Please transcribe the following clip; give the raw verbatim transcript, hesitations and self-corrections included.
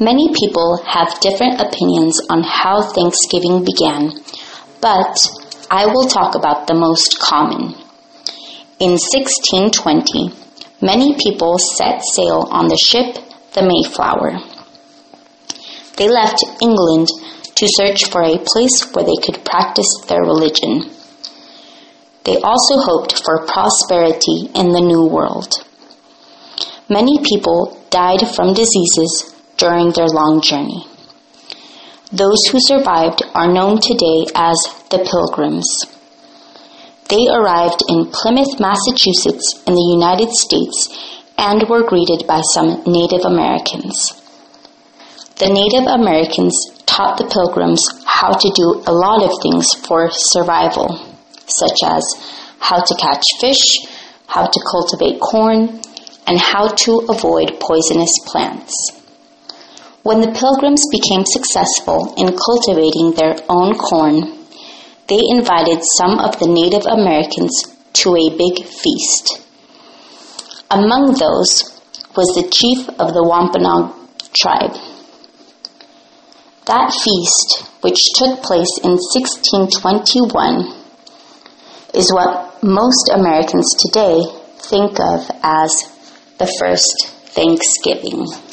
Many people have different opinions on how Thanksgiving began, but I will talk about the most common. In sixteen twenty, many people set sail on the ship the Mayflower. They left England to search for a place where they could practice their religion. They also hoped for prosperity in the New World. Many people died from diseases during their long journey. Those who survived are known today as the Pilgrims. They arrived in Plymouth, Massachusetts in the United States and were greeted by some Native Americans. The Native Americans taught the Pilgrims how to do a lot of things for survival, such as how to catch fish, how to cultivate corn, and how to avoid poisonous plants. When the Pilgrims became successful in cultivating their own corn, they invited some of the Native Americans to a big feast. Among those was the chief of the Wampanoag tribe. That feast, which took place in sixteen twenty-one, is what most Americans today think of as the first Thanksgiving.